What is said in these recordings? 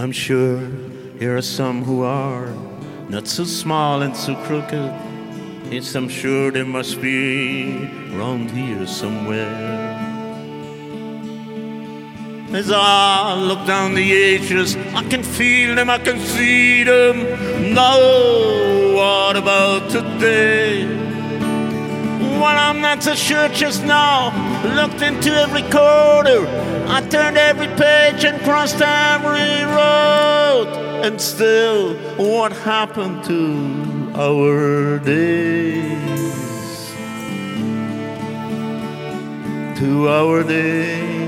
I'm sure there are some who are not so small and so crooked. Yes, I'm sure they must be round here somewhere. As I look down the ages, I can feel them, I can see them. Now, what about today? Well, I'm not so sure just now. Looked into every corner, I turned every page and crossed every road. And still, what happened to our days? To our days.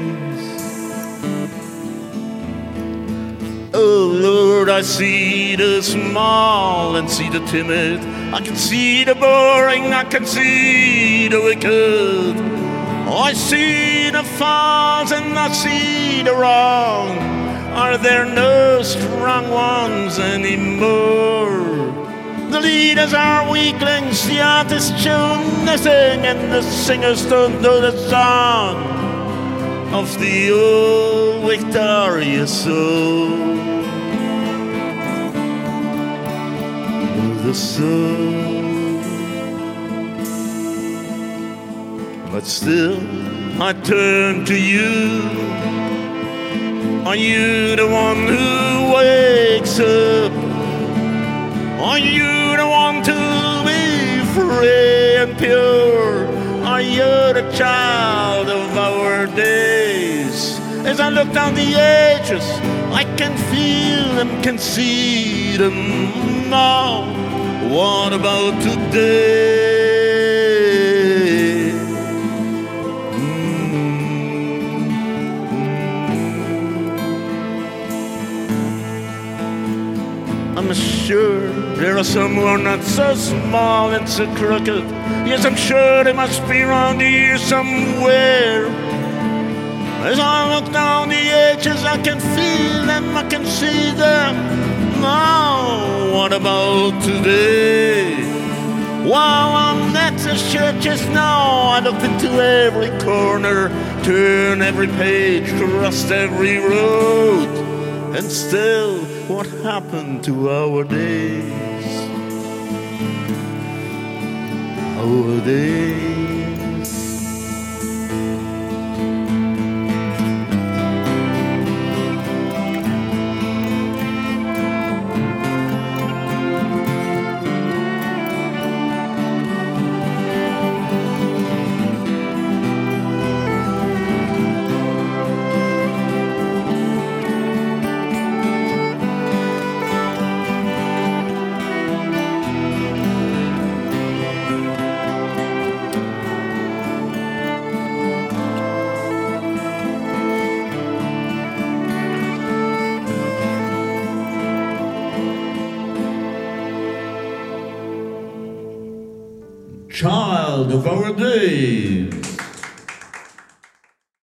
Oh Lord, I see the small and see the timid. I can see the boring, I can see the wicked. I see the false and I see the wrong. Are there no strong ones anymore? The leaders are weaklings, the artists show nothing, and the singers don't know the song of the old victorious soul. The soul. But still I turn to you. Are you the one who wakes up? Are you the one to be free and pure? Are you the child of our days? As I look down the ages, I can feel them, can see them now. What about today? I'm sure there are some who are not so small and so crooked. Yes, I'm sure they must be around here somewhere. As I look down the ages, I can feel them, I can see them. Now, what about today? While I'm not so sure just now, I looked into every corner, turned every page, crossed every road. And still, what happened to our days? Our days. Child of our days.